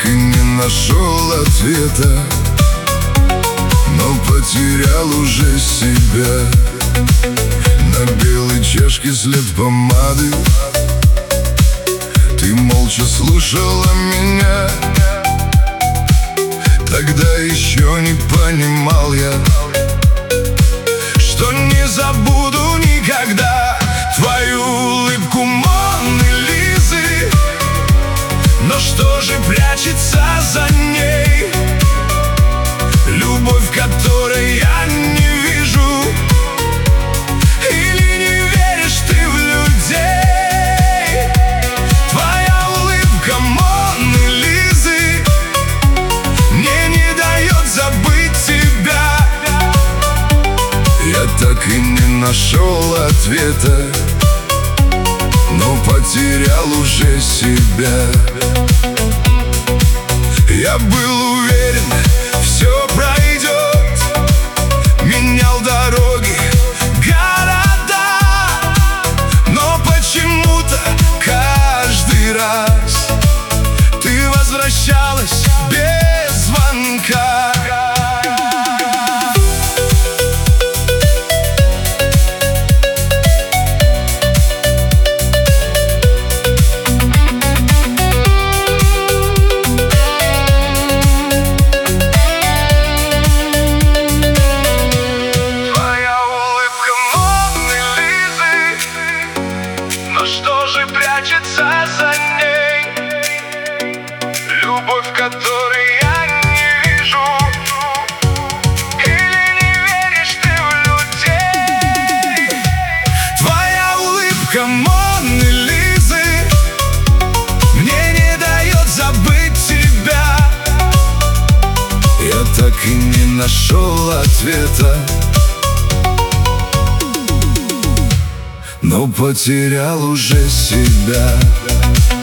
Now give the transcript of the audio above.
и не нашел ответа, но потерял уже себя. На белой чашке след помады, ты молча слушала меня. Тогда еще не понимал я, что не забуду никогда твою улыбку Моны Лизы. Но что же прячется за ней? Любовь, которой я не вижу. Или не веришь ты в людей? Твоя улыбка Моны Лизы мне не дает забыть тебя. Я так и не нашел ответа, но потерял уже себя. Я был уверен, все пройдет, менял дороги, города, но почему-то каждый раз ты возвращалась без звонка. Что же прячется за ней? Любовь, которой я не вижу. Или не веришь ты в людей? Твоя улыбка Моны Лизы мне не дает забыть тебя. Я так и не нашел ответа, но потерял уже себя.